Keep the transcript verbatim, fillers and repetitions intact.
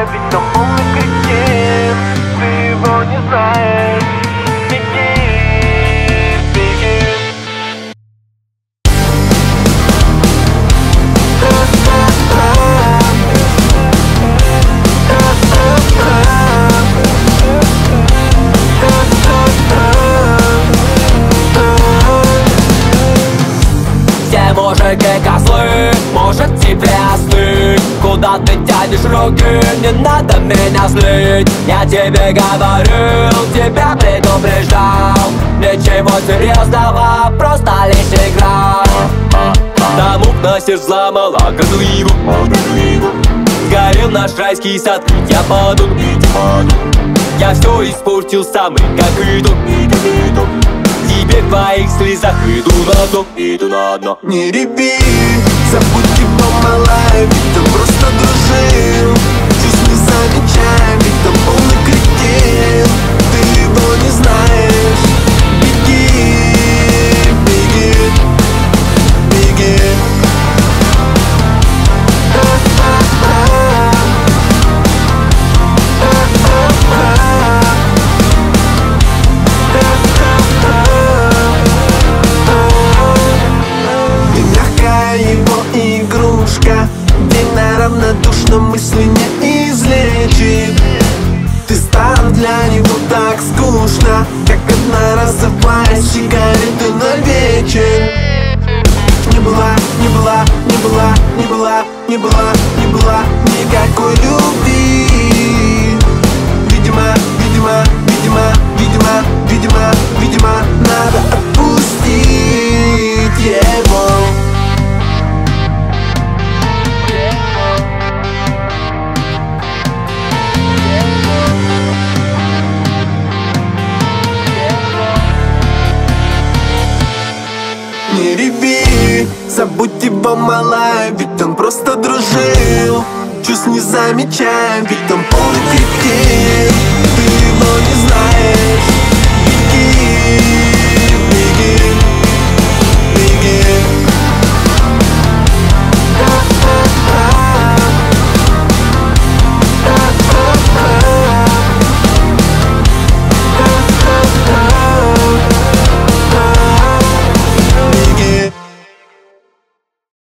малая, ведь он полный кретин. Ты его не знаешь. Беги, беги. Все мужики козлы, может тебе остыть. Куда ты тянешь руки, не надо меня злить. Я тебе говорил, тебя предупреждал. Ничего серьезного, просто лишь игра. Домов на сердце взломала Гадуеву. Сгорел наш райский сад, я паду. Я все испортил сам, как иду. Теперь в твоих слезах иду на дно, иду на дно. Не реви, забудь его, малая, ведь он просто дружил. Чувств не замечаем, ведь он полный кретин. Ты его не знаешь. Беги, беги, беги. Его игрушка, день равнодушно мысли не излечит. Ты стал для него так скучно, как одноразовая сигарета на вечер. Не была, не была, не была, не была, не была, не была никакой любви. Видимо, видимо, видимо, видимо, видимо, видимо, надо отпустить его. Не реви, забудь его, малая, ведь он просто дружил. Чувств не замечаем, ведь он полный кретин.